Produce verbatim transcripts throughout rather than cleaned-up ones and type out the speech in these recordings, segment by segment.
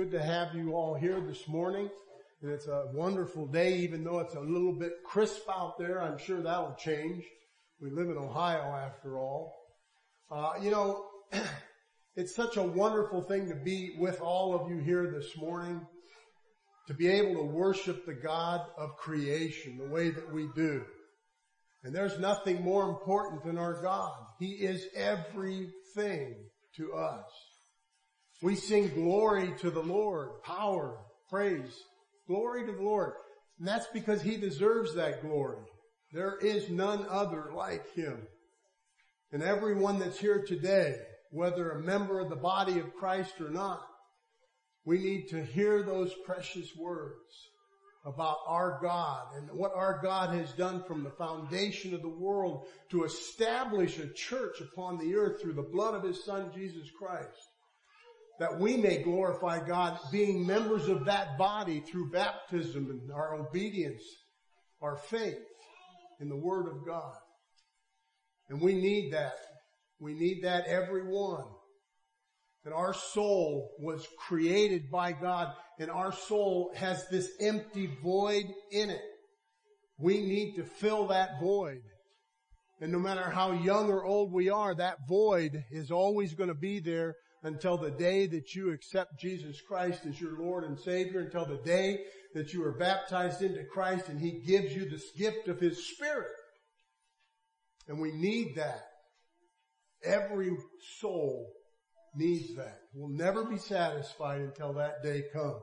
good to have you all here this morning. And it's a wonderful day, even though it's a little bit crisp out there. I'm sure that'll change. We live in Ohio after all. Uh, you know, it's such a wonderful thing to be with all of you here this morning, to be able to worship the God of creation the way that we do. And there's nothing more important than our God. He is everything to us. We sing glory to the Lord, power, praise, glory to the Lord. And that's because He deserves that glory. There is none other like Him. And everyone that's here today, whether a member of the body of Christ or not, we need to hear those precious words about our God and what our God has done from the foundation of the world to establish a church upon the earth through the blood of His Son, Jesus Christ, that we may glorify God being members of that body through baptism and our obedience, our faith in the Word of God. And we need that. We need that, everyone. That our soul was created by God, and our soul has this empty void in it. We need to fill that void. And no matter how young or old we are, that void is always going to be there until the day that you accept Jesus Christ as your Lord and Savior, until the day that you are baptized into Christ and He gives you this gift of His Spirit. And we need that. Every soul needs that. We'll never be satisfied until that day comes.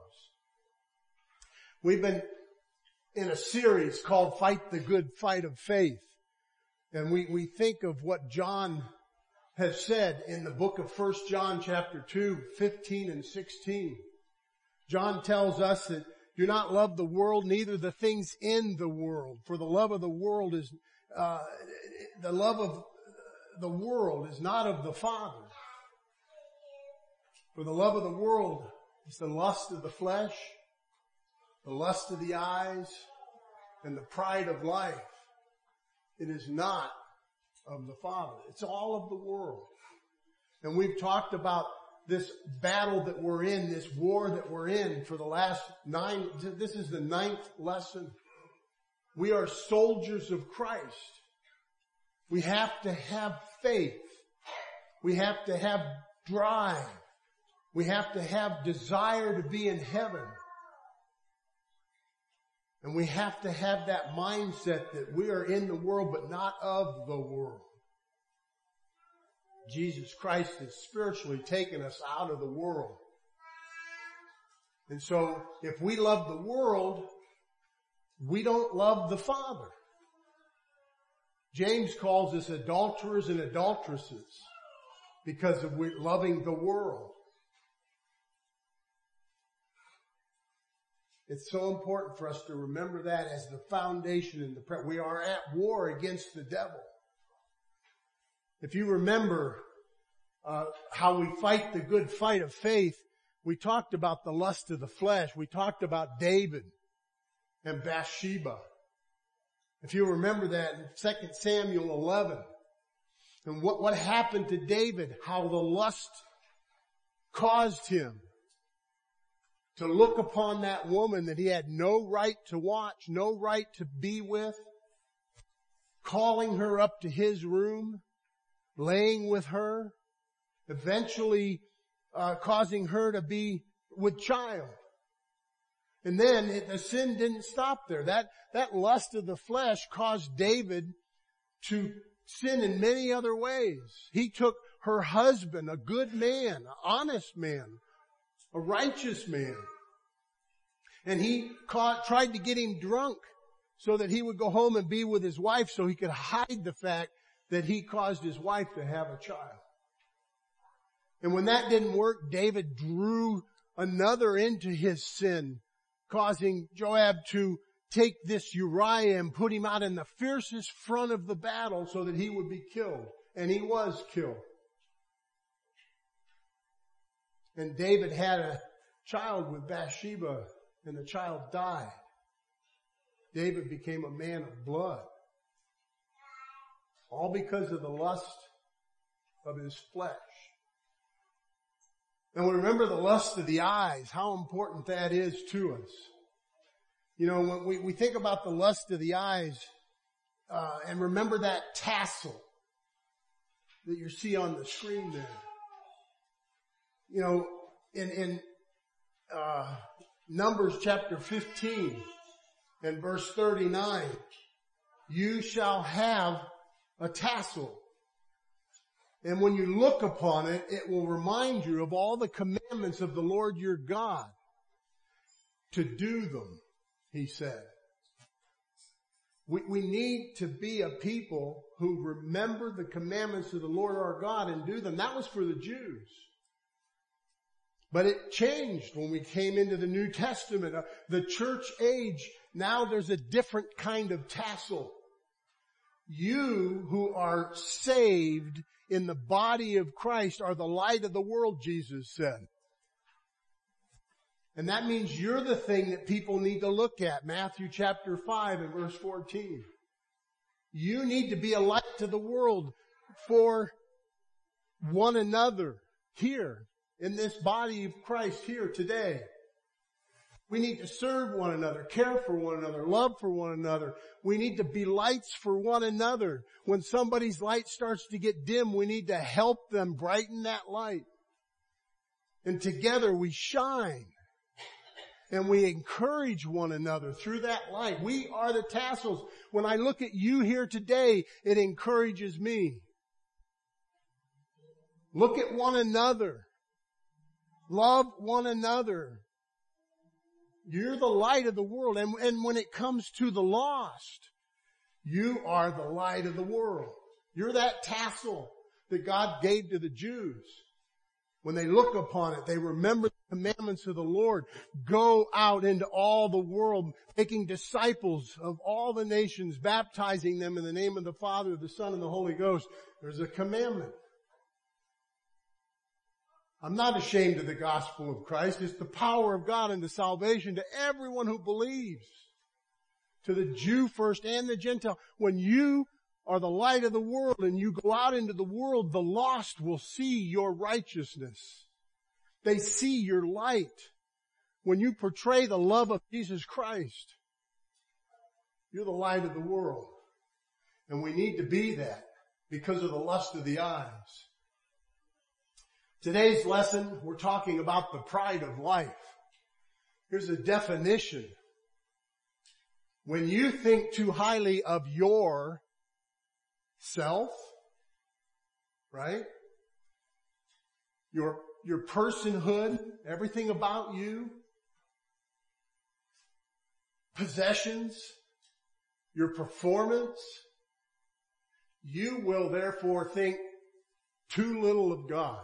We've been in a series called Fight the Good Fight of Faith. And we, we think of what John has said in the book of First John chapter two, fifteen and sixteen. John tells us that do not love the world, neither the things in the world. For the love of the world is, uh, the love of the world is not of the Father. For the love of the world is the lust of the flesh, the lust of the eyes, and the pride of life. It is not of the Father. It's all of the world. And we've talked about this battle that we're in, this war that we're in for the last nine, this is the ninth lesson. We are soldiers of Christ. We have to have faith. We have to have drive. We have to have desire to be in heaven. And we have to have that mindset that we are in the world but not of the world. Jesus Christ has spiritually taken us out of the world. And so if we love the world, we don't love the Father. James calls us adulterers and adulteresses because of we loving the world. It's so important for us to remember that as the foundation in the prayer. We are at war against the devil. If you remember uh, how we fight the good fight of faith, we talked about the lust of the flesh. We talked about David and Bathsheba. If you remember that in Second Samuel eleven, and what, what happened to David, how the lust caused him to look upon that woman that he had no right to watch, no right to be with, calling her up to his room, laying with her, eventually uh, causing her to be with child. And then it, the sin didn't stop there. That, that lust of the flesh caused David to sin in many other ways. He took her husband, a good man, an honest man, a righteous man. And he caught, tried to get him drunk so that he would go home and be with his wife so he could hide the fact that he caused his wife to have a child. And when that didn't work, David drew another into his sin, causing Joab to take this Uriah and put him out in the fiercest front of the battle so that he would be killed. And he was killed. And David had a child with Bathsheba, and the child died. David became a man of blood. All because of the lust of his flesh. And we remember the lust of the eyes, how important that is to us. You know, when we, we think about the lust of the eyes, uh, and remember that tassel that you see on the screen there. You know, in, in, uh, Numbers chapter fifteen and verse thirty-nine, you shall have a tassel. And when you look upon it, it will remind you of all the commandments of the Lord your God to do them, he said. We, we need to be a people who remember the commandments of the Lord our God and do them. That was for the Jews. But it changed when we came into the New Testament. Uh, the church age, now there's a different kind of tassel. You who are saved in the body of Christ are the light of the world, Jesus said. And that means you're the thing that people need to look at. Matthew chapter five and verse fourteen. You need to be a light to the world for one another here in this body of Christ here today. We need to serve one another, care for one another, love for one another. We need to be lights for one another. When somebody's light starts to get dim, we need to help them brighten that light. And together we shine. And we encourage one another through that light. We are the tassels. When I look at you here today, it encourages me. Look at one another. Love one another. You're the light of the world. And, and when it comes to the lost, you are the light of the world. You're that tassel that God gave to the Jews. When they look upon it, they remember the commandments of the Lord. Go out into all the world, making disciples of all the nations, baptizing them in the name of the Father, the Son, and the Holy Ghost. There's a commandment. I'm not ashamed of the gospel of Christ. It's the power of God and the salvation to everyone who believes. To the Jew first and the Gentile. When you are the light of the world and you go out into the world, the lost will see your righteousness. They see your light. When you portray the love of Jesus Christ, you're the light of the world. And we need to be that because of the lust of the eyes. Today's lesson, we're talking about the pride of life. Here's a definition. When you think too highly of your self, right? Your, your personhood, everything about you, possessions, your performance, you will therefore think too little of God.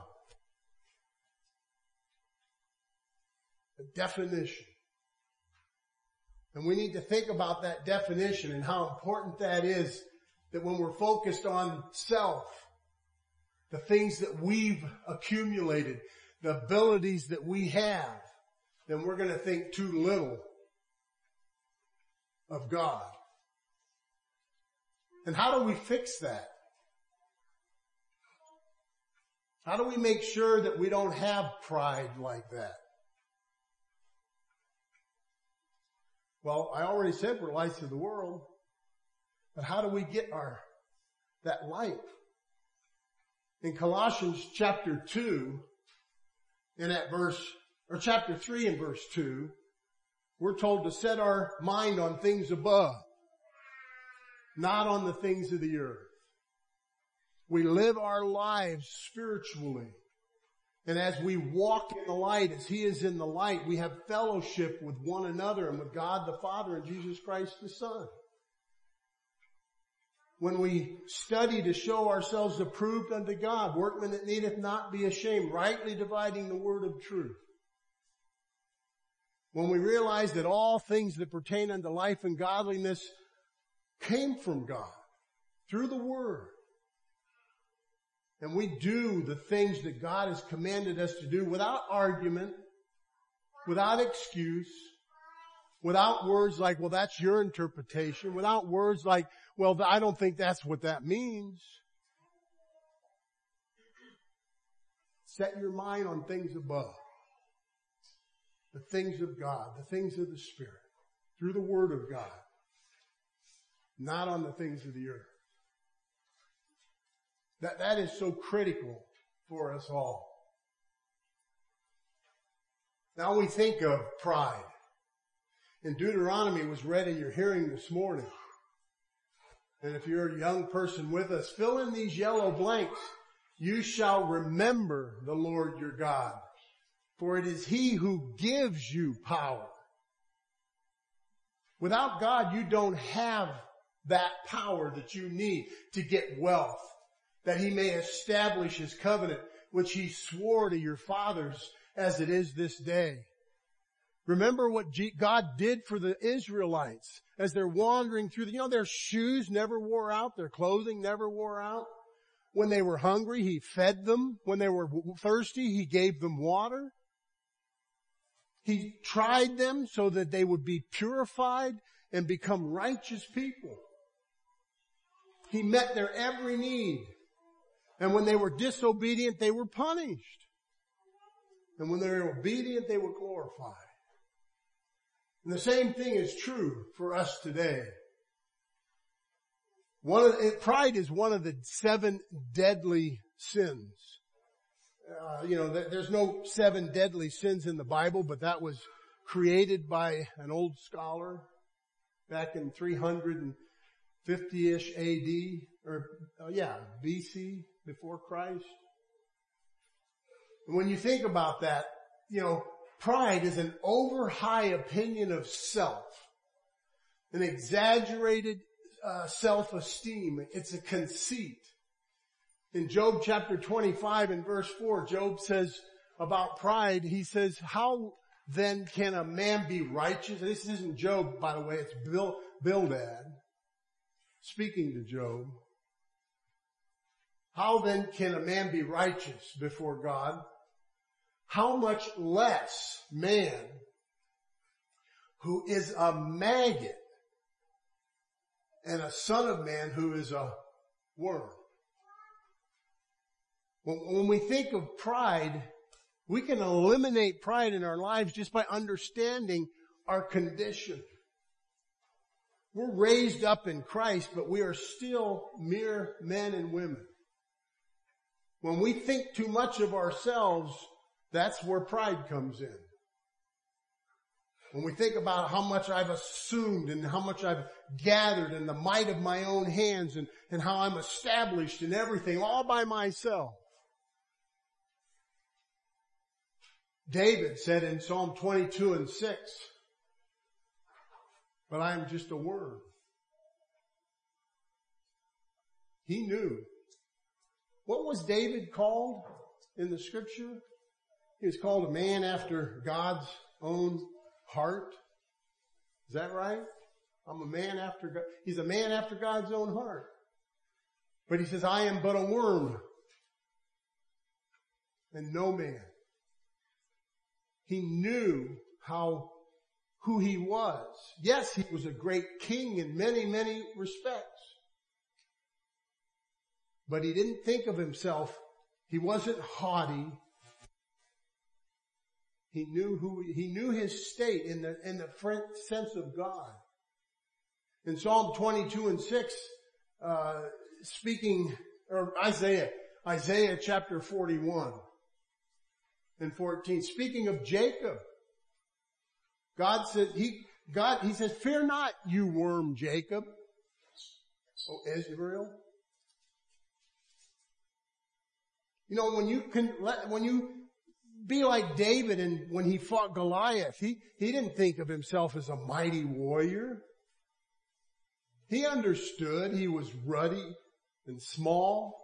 A definition. And we need to think about that definition and how important that is, that when we're focused on self, the things that we've accumulated, the abilities that we have, then we're going to think too little of God. And how do we fix that? How do we make sure that we don't have pride like that? Well, I already said we're lights of the world. But how do we get our, that light? In Colossians chapter two, in that verse, or chapter three and verse two, we're told to set our mind on things above, not on the things of the earth. We live our lives spiritually. And as we walk in the light, as He is in the light, we have fellowship with one another and with God the Father and Jesus Christ the Son. When we study to show ourselves approved unto God, workmen that needeth not be ashamed, rightly dividing the word of truth. When we realize that all things that pertain unto life and godliness came from God through the Word. And we do the things that God has commanded us to do without argument, without excuse, without words like, well, that's your interpretation, without words like, well, I don't think that's what that means. Set your mind on things above. The things of God, the things of the Spirit, through the Word of God. Not on the things of the earth. That, that is so critical for us all. Now we think of pride. And Deuteronomy was read in your hearing this morning. And if you're a young person with us, fill in these yellow blanks. You shall remember the Lord your God, for it is He who gives you power. Without God, you don't have that power that you need to get wealth, that He may establish His covenant, which He swore to your fathers as it is this day. Remember what God did for the Israelites as they're wandering through the, you know, their shoes never wore out, their clothing never wore out. When they were hungry, He fed them. When they were thirsty, He gave them water. He tried them so that they would be purified and become righteous people. He met their every need. And when they were disobedient, they were punished. And when they were obedient, they were glorified. And the same thing is true for us today. One of the, pride is one of the seven deadly sins. Uh, you know, there's no seven deadly sins in the Bible, but that was created by an old scholar back in three fifty-ish A D, or uh, yeah, B C, before Christ. And when you think about that, you know, pride is an over high opinion of self, an exaggerated uh, self-esteem. It's a conceit. In Job chapter twenty-five and verse four, Job says about pride, he says, how then can a man be righteous? This isn't Job, by the way, it's Bill, Bildad speaking to Job. How then can a man be righteous before God? How much less man who is a maggot and a son of man who is a worm. When we think of pride, we can eliminate pride in our lives just by understanding our condition. We're raised up in Christ, but we are still mere men and women. When we think too much of ourselves, that's where pride comes in. When we think about how much I've assumed and how much I've gathered and the might of my own hands and, and how I'm established in everything all by myself. David said in Psalm twenty-two and six, but I am just a worm. He knew. What was David called in the scripture? He was called a man after God's own heart. Is that right? I'm a man after God. He's a man after God's own heart. But he says, I am but a worm and no man. He knew how, who he was. Yes, he was a great king in many, many respects. But he didn't think of himself. He wasn't haughty. He knew who, he knew his state in the, in the sense of God. In Psalm twenty-two and six, uh, speaking, or Isaiah, Isaiah chapter forty-one and fourteen, speaking of Jacob, God said, he, God, he says, fear not, you worm Jacob, O Israel. You know, when you can, when you be like David and when he fought Goliath, he, he didn't think of himself as a mighty warrior. He understood he was ruddy and small,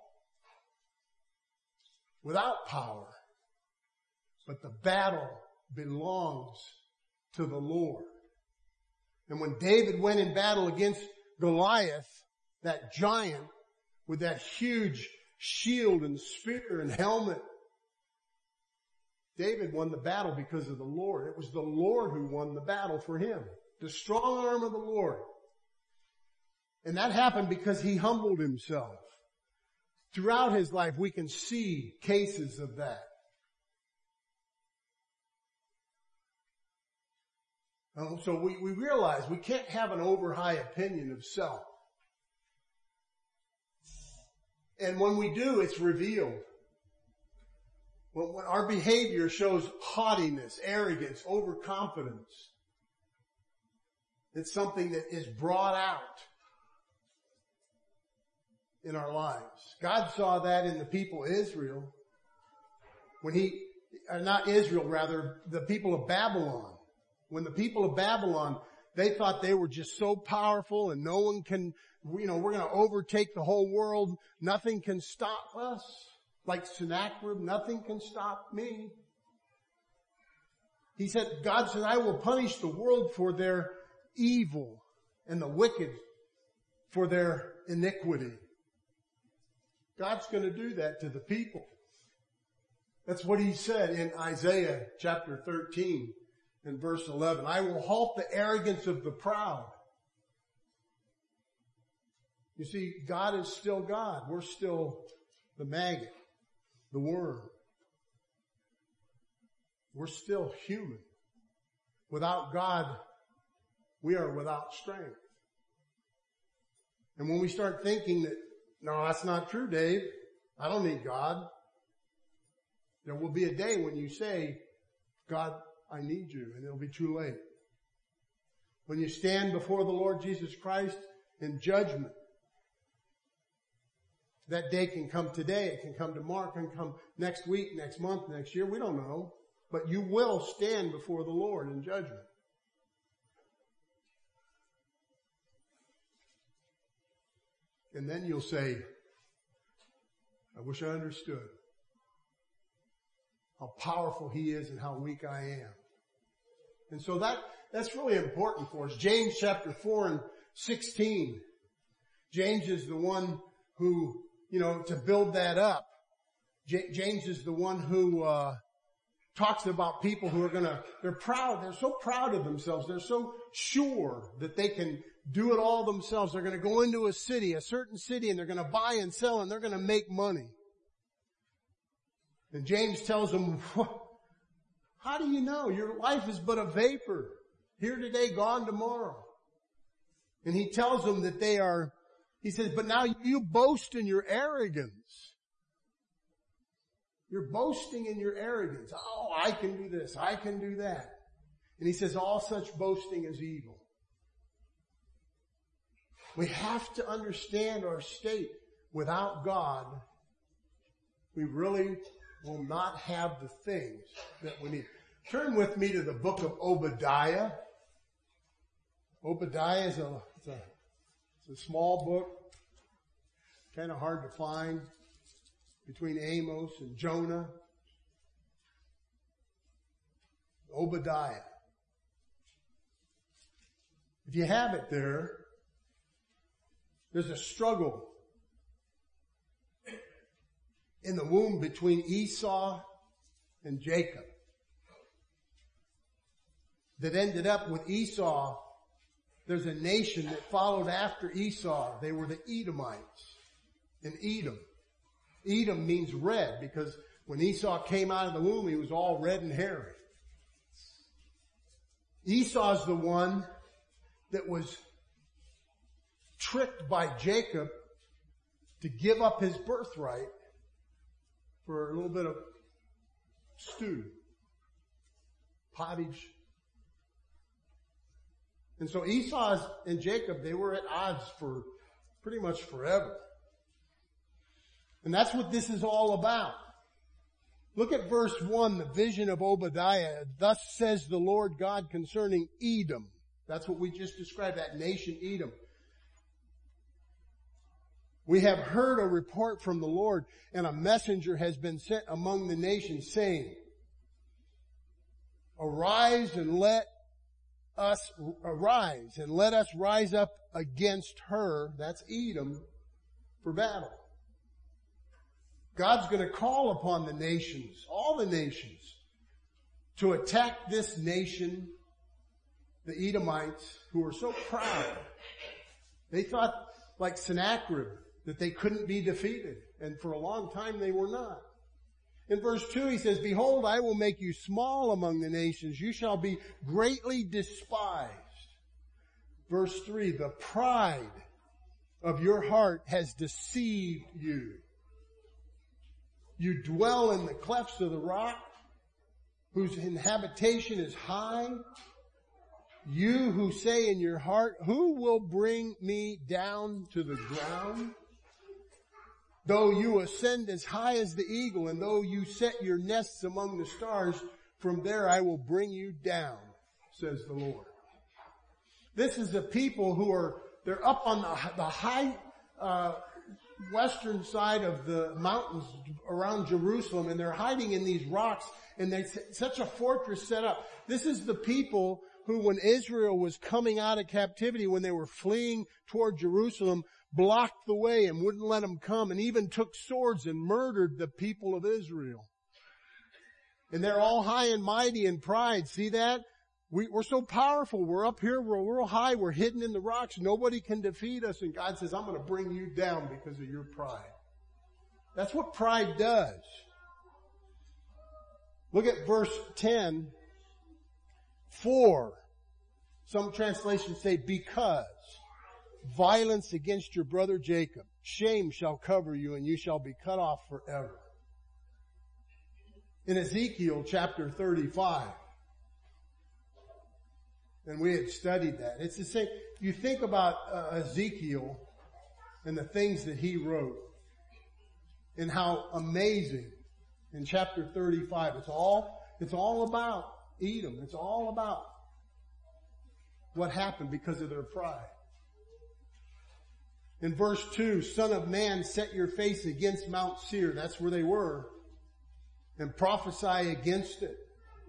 without power. But the battle belongs to the Lord. And when David went in battle against Goliath, that giant with that huge shield and spear and helmet, David won the battle because of the Lord. It was the Lord who won the battle for him. The strong arm of the Lord. And that happened because he humbled himself. Throughout his life, we can see cases of that. And so we, we realize we can't have an over high opinion of self. And when we do, it's revealed. When, when our behavior shows haughtiness, arrogance, overconfidence, it's something that is brought out in our lives. God saw that in the people of Israel when he, uh, not Israel rather, the people of Babylon. When the people of Babylon, they thought they were just so powerful and no one can, you know, we're going to overtake the whole world. Nothing can stop us. Like Sennacherib, nothing can stop me. He said, God said, I will punish the world for their evil and the wicked for their iniquity. God's going to do that to the people. That's what he said in Isaiah chapter thirteen and verse eleven. I will halt the arrogance of the proud. You see, God is still God. We're still the maggot, the worm. We're still human. Without God, we are without strength. And when we start thinking that, no, that's not true, Dave. I don't need God. There will be a day when you say, God, I need you, and it'll be too late. When you stand before the Lord Jesus Christ in judgment, that day can come today, it can come tomorrow, it can come next week, next month, next year, we don't know. But you will stand before the Lord in judgment. And then you'll say, I wish I understood how powerful he is and how weak I am. And so that, that's really important for us. James chapter four and sixteen. James is the one who, you know, to build that up. J- James is the one who, uh, talks about people who are gonna, they're proud, they're so proud of themselves, they're so sure that they can do it all themselves. They're gonna go into a city, a certain city, and they're gonna buy and sell and they're gonna make money. And James tells them, how do you know? Your life is but a vapor. Here today, gone tomorrow. And he tells them that they are, he says, but now you boast in your arrogance. You're boasting in your arrogance. Oh, I can do this. I can do that. And he says all such boasting is evil. We have to understand our state. Without God, we really will not have the things that we need. Turn with me to the book of Obadiah. Obadiah is a, it's a, it's a small book, kind of hard to find, between Amos and Jonah. Obadiah. If you have it there, there's a struggle in the womb between Esau and Jacob that ended up with Esau. There's a nation that followed after Esau. They were the Edomites in Edom. Edom means red because when Esau came out of the womb, he was all red and hairy. Esau's the one that was tricked by Jacob to give up his birthright for a little bit of stew, pottage. And so Esau and Jacob, they were at odds for pretty much forever. And that's what this is all about. Look at verse one, the vision of Obadiah. Thus says the Lord God concerning Edom. That's what we just described, that nation Edom. We have heard a report from the Lord, and a messenger has been sent among the nations, saying, Arise and let us arise, and let us rise up against her, that's Edom, for battle. God's going to call upon the nations, all the nations, to attack this nation, the Edomites, who are so proud. They thought, like Sennacherib, that they couldn't be defeated. And for a long time they were not. In verse two he says, behold, I will make you small among the nations. You shall be greatly despised. Verse three, the pride of your heart has deceived you. You dwell in the clefts of the rock, whose inhabitation is high. You who say in your heart, who will bring me down to the ground? Though you ascend as high as the eagle, and though you set your nests among the stars, from there I will bring you down, says the Lord. This is the people who are, they're up on the, the high, uh, western side of the mountains around Jerusalem, and they're hiding in these rocks, and there's such a fortress set up. This is the people who, when Israel was coming out of captivity, when they were fleeing toward Jerusalem, blocked the way and wouldn't let them come, and even took swords and murdered the people of Israel. And they're all high and mighty in pride. See that? We, we're so powerful. We're up here. We're real high. We're hidden in the rocks. Nobody can defeat us. And God says, I'm going to bring you down because of your pride. That's what pride does. Look at verse ten. For, some translations say because, violence against your brother Jacob, shame shall cover you and you shall be cut off forever. In Ezekiel chapter thirty-five, and we had studied that. It's the same. You think about uh, Ezekiel and the things that he wrote and how amazing in chapter thirty-five. It's all, it's all about Edom. It's all about what happened because of their pride. In verse two, Son of man, set your face against Mount Seir. That's where they were. And prophesy against it.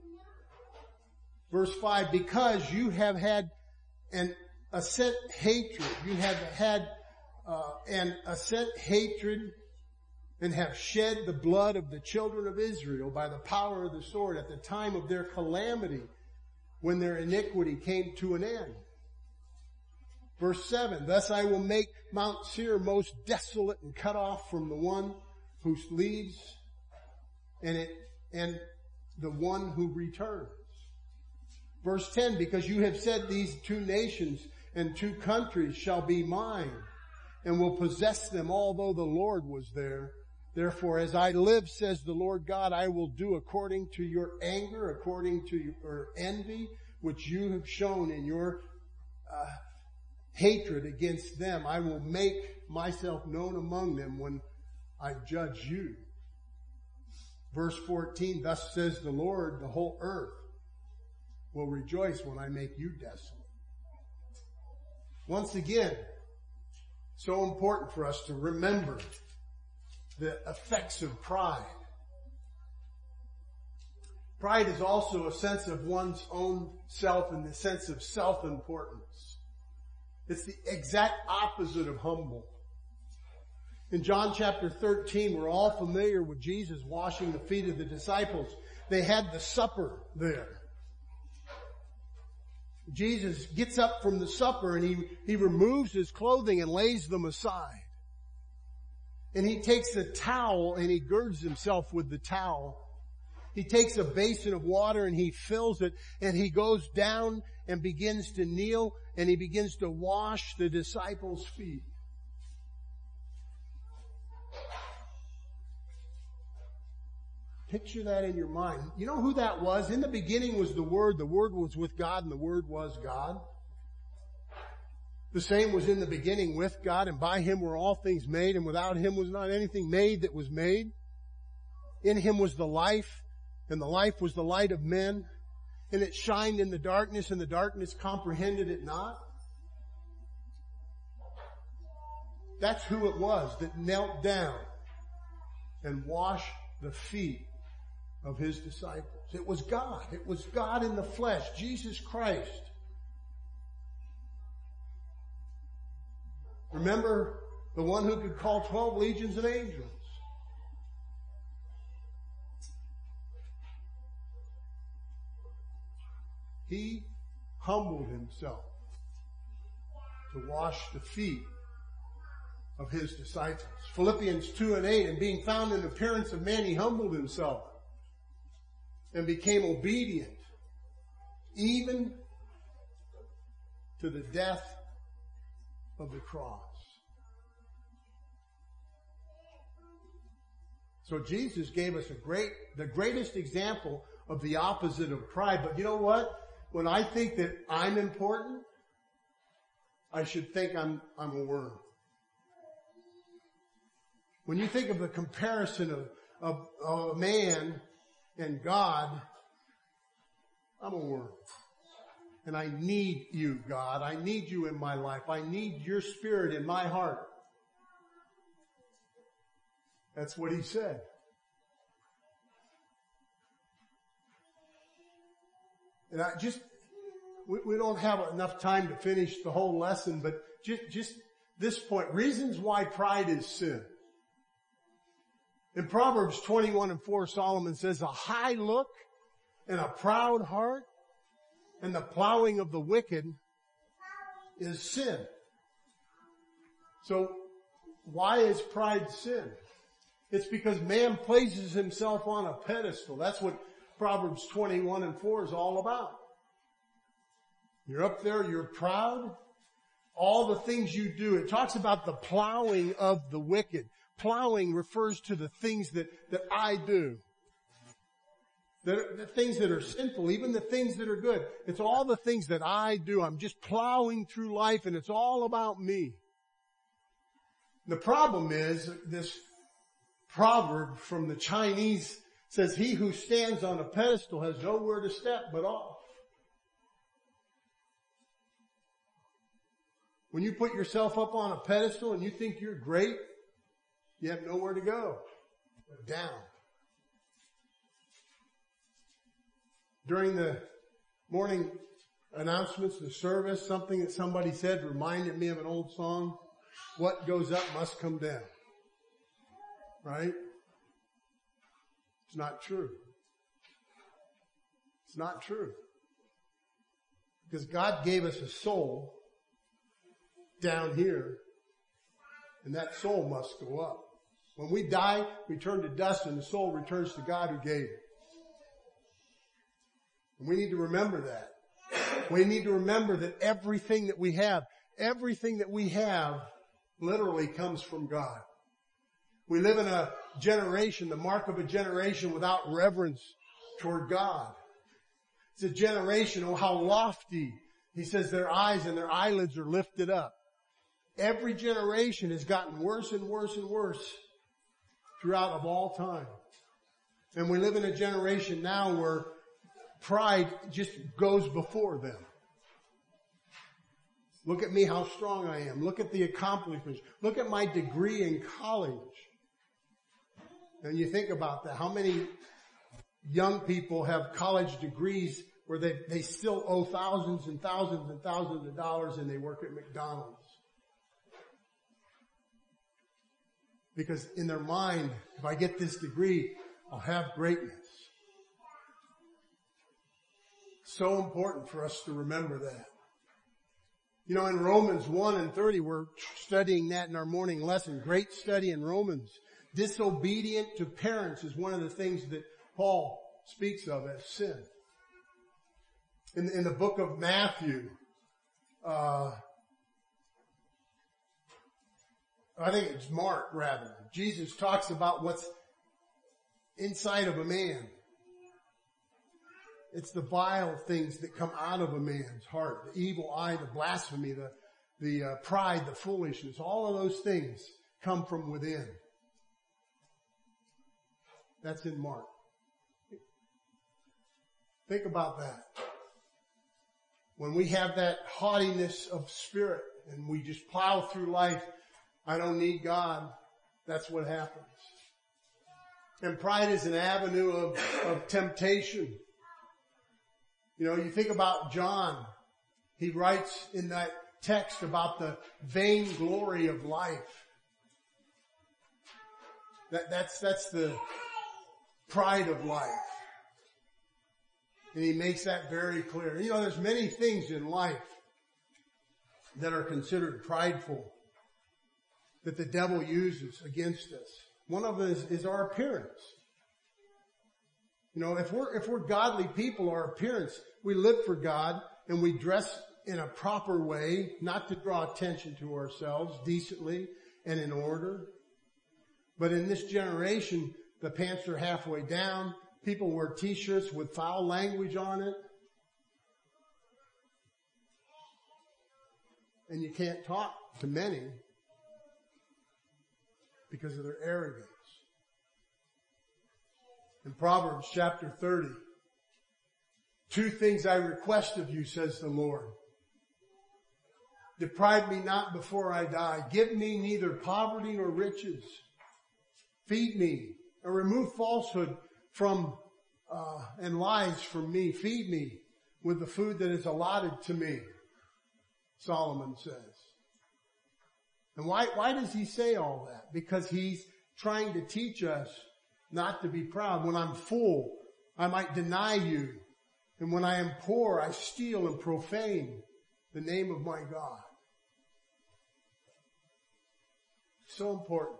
Verse five, because you have had an assent hatred. You have had uh, an assent hatred and have shed the blood of the children of Israel by the power of the sword at the time of their calamity, when their iniquity came to an end. Verse seven, thus I will make Mount Seir most desolate and cut off from the one who leaves and it, and the one who returns. Verse ten, because you have said these two nations and two countries shall be mine and will possess them, although the Lord was there. Therefore, as I live, says the Lord God, I will do according to your anger, according to your envy, which you have shown in your uh, hatred against them. I will make myself known among them when I judge you. Verse fourteen, thus says the Lord, the whole earth will rejoice when I make you desolate. Once again, so important for us to remember the effects of pride. Pride is also a sense of one's own self in the sense of self-importance. It's the exact opposite of humble. In John chapter thirteen, we're all familiar with Jesus washing the feet of the disciples. They had the supper there. Jesus gets up from the supper and he, he removes his clothing and lays them aside. And he takes a towel and he girds himself with the towel. He takes a basin of water and he fills it and he goes down and begins to kneel and he begins to wash the disciples' feet. Picture that in your mind. You know who that was? In the beginning was the Word. The Word was with God and the Word was God. The same was in the beginning with God, and by him were all things made, and without him was not anything made that was made. In him was the life, and the life was the light of men, and it shined in the darkness, and the darkness comprehended it not. That's who it was that knelt down and washed the feet of his disciples. It was God. It was God in the flesh, Jesus Christ. Remember the one who could call twelve legions of angels. He humbled himself to wash the feet of his disciples. Philippians two and eight, and being found in appearance of man, he humbled himself and became obedient, even to the death of the cross. So Jesus gave us a great, the greatest example of the opposite of pride. But you know what? When I think that I'm important, I should think I'm, I'm a worm. When you think of the comparison of, of, of man and God, I'm a worm. And I need you, God. I need you in my life. I need your Spirit in my heart. That's what he said. And I just, we, we don't have enough time to finish the whole lesson, but just, just this point, reasons why pride is sin. In Proverbs twenty-one and four, Solomon says, a high look and a proud heart and the plowing of the wicked is sin. So why is pride sin? It's because man places himself on a pedestal. That's what Proverbs twenty-one and four is all about. You're up there, you're proud. All the things you do. It talks about the plowing of the wicked. Plowing refers to the things that, that I do. The, the things that are sinful, even the things that are good. It's all the things that I do. I'm just plowing through life and it's all about me. The problem is this proverb from the Chinese says, he who stands on a pedestal has nowhere to step but off. When you put yourself up on a pedestal and you think you're great, you have nowhere to go but down. During the morning announcements, the service, something that somebody said reminded me of an old song. What goes up must come down. Right? It's not true. It's not true. Because God gave us a soul down here, and that soul must go up. When we die, we turn to dust and the soul returns to God who gave it. And we need to remember that. We need to remember that everything that we have, everything that we have literally comes from God. We live in a generation, the mark of a generation without reverence toward God. It's a generation, oh how lofty. He says their eyes and their eyelids are lifted up. Every generation has gotten worse and worse and worse throughout of all time. And we live in a generation now where pride just goes before them. Look at me, how strong I am. Look at the accomplishments. Look at my degree in college. And you think about that. How many young people have college degrees where they, they still owe thousands and thousands and thousands of dollars and they work at McDonald's? Because in their mind, if I get this degree, I'll have greatness. So important for us to remember that. You know, in Romans one and thirty, we're studying that in our morning lesson. Great study in Romans. Disobedient to parents is one of the things that Paul speaks of as sin. In, in the book of Matthew, uh, I think it's Mark rather, Jesus talks about what's inside of a man. It's the vile things that come out of a man's heart. The evil eye, the blasphemy, the, the uh, pride, the foolishness. All of those things come from within. That's in Mark. Think about that. When we have that haughtiness of spirit and we just plow through life, I don't need God, that's what happens. And pride is an avenue of, of temptation. You know, you think about John. He writes in that text about the vain glory of life. That, that's, that's the pride of life. And he makes that very clear. You know, there's many things in life that are considered prideful. that the devil uses against us. One of them is, is our appearance. You know, if we're, if we're godly people, our appearance, we live for God and we dress in a proper way, not to draw attention to ourselves, decently and in order. But in this generation, the pants are halfway down. People wear t-shirts with foul language on it. And you can't talk to many because of their arrogance. In Proverbs chapter thirty, two things I request of you, says the Lord. Deprive me not before I die. Give me neither poverty nor riches. Feed me, or remove falsehood from uh, and lies from me. Feed me with the food that is allotted to me, Solomon says. And why, why does he say all that? Because he's trying to teach us not to be proud. When I'm full, I might deny you. And when I am poor, I steal and profane the name of my God. So important.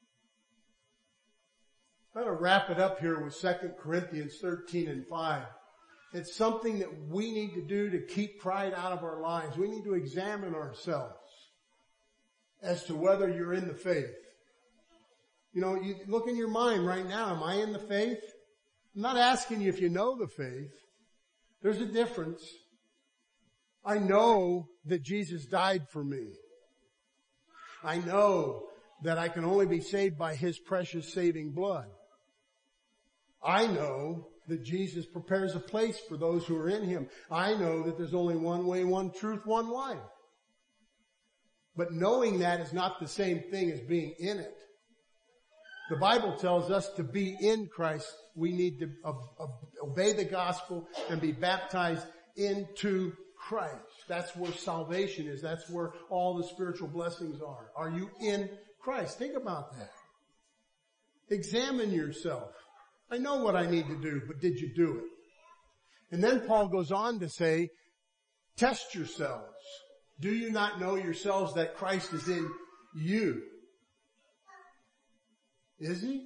I'm going to wrap it up here with Second Corinthians thirteen and five. It's something that we need to do to keep pride out of our lives. We need to examine ourselves as to whether you're in the faith. You know, you look in your mind right now. Am I in the faith? I'm not asking you if you know the faith. There's a difference. I know that Jesus died for me. I know that I can only be saved by His precious saving blood. I know that Jesus prepares a place for those who are in Him. I know that there's only one way, one truth, one life. But knowing that is not the same thing as being in it. The Bible tells us to be in Christ, we need to uh, uh, obey the gospel and be baptized into Christ. That's where salvation is. That's where all the spiritual blessings are. Are you in Christ? Think about that. Examine yourself. I know what I need to do, but did you do it? And then Paul goes on to say, test yourselves. Do you not know yourselves that Christ is in you? Is He?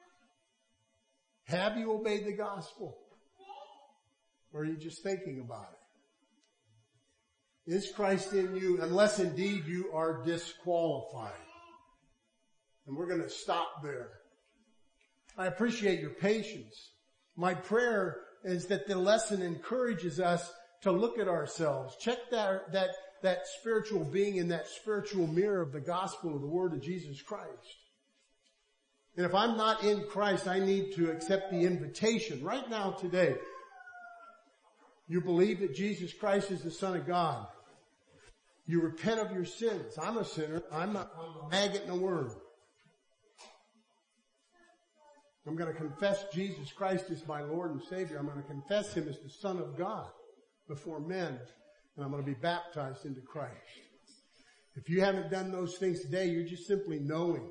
Have you obeyed the gospel? Or are you just thinking about it? Is Christ in you? Unless indeed you are disqualified. And we're going to stop there. I appreciate your patience. My prayer is that the lesson encourages us to look at ourselves. Check that, that, that spiritual being in that spiritual mirror of the gospel of the word of Jesus Christ. And if I'm not in Christ, I need to accept the invitation right now today. You believe that Jesus Christ is the Son of God. You repent of your sins. I'm a sinner. I'm a, I'm a maggot in a worm. I'm going to confess Jesus Christ as my Lord and Savior. I'm going to confess Him as the Son of God before men. And I'm going to be baptized into Christ. If you haven't done those things today, you're just simply knowing.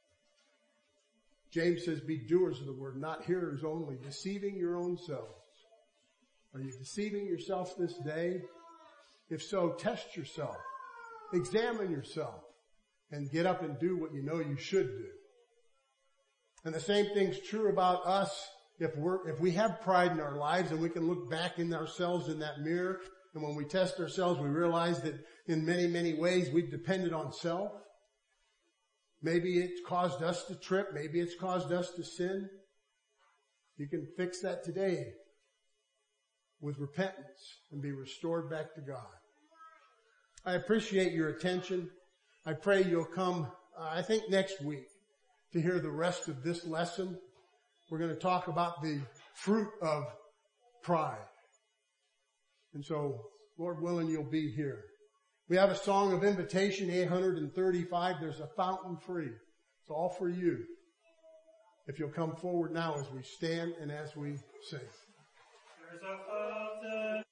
James says, be doers of the word, not hearers only, deceiving your own selves. Are you deceiving yourself this day? If so, test yourself. Examine yourself. And get up and do what you know you should do. And the same thing's true about us. If we're, if we have pride in our lives and we can look back in ourselves in that mirror, and when we test ourselves, we realize that in many, many ways we've depended on self. Maybe it's caused us to trip. Maybe it's caused us to sin. You can fix that today with repentance and be restored back to God. I appreciate your attention. I pray you'll come, uh, I think next week, to hear the rest of this lesson. We're going to talk about the fruit of pride. And so, Lord willing, you'll be here. We have a song of invitation, eight hundred thirty-five. There's a fountain free. It's all for you. If you'll come forward now as we stand and as we sing. There's a fountain.